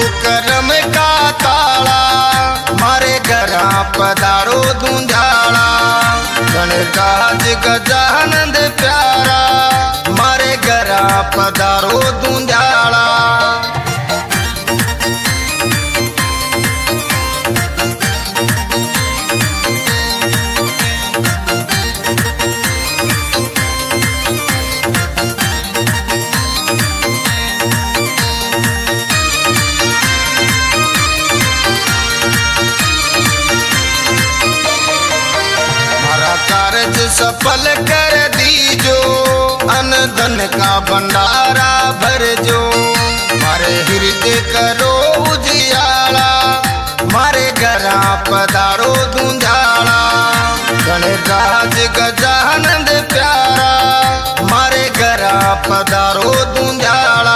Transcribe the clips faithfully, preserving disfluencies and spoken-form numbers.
करम का ताला मारे घरा पधारो दूंझाड़ा गणराज गजानंद प्यारा मारे घरा पधारो दूंझाड़ा कार्य सफल कर दीजो अन धन का भंडारा भर जो मारे हृदय करो उजियाला मारे घरा पधारो दूंझाड़ा गणराज गजानंद प्यारा मारे घरा पधारो दूंझाड़ा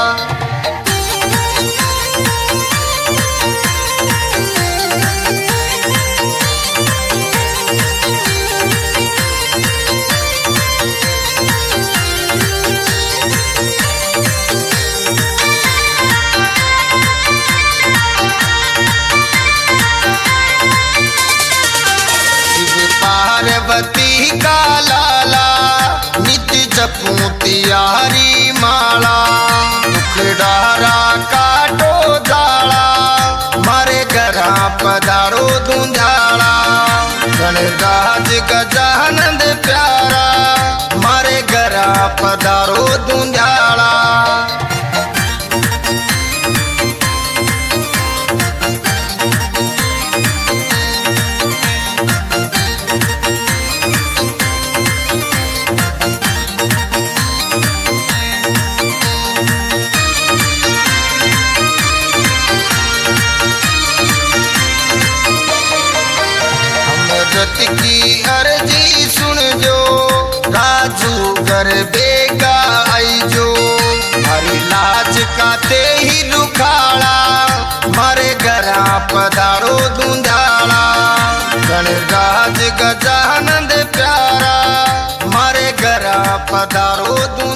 पार्वती का लाला नित्य जपू तियारी माला दुखडारा काटो दाड़ा मारे घरा पधारो दूंझाड़ा गणराज गजानंद प्यारा मारे घरा पधारो दूंझाड़ा की अर्जी सुन जो राजू घर बेगा आई जो हरी लाज काते ही रुखाड़ा मारे घरा पधारो दूंझाड़ा गणराज गजानंद प्यारा मारे घरा पधारो दूंझाड़ा।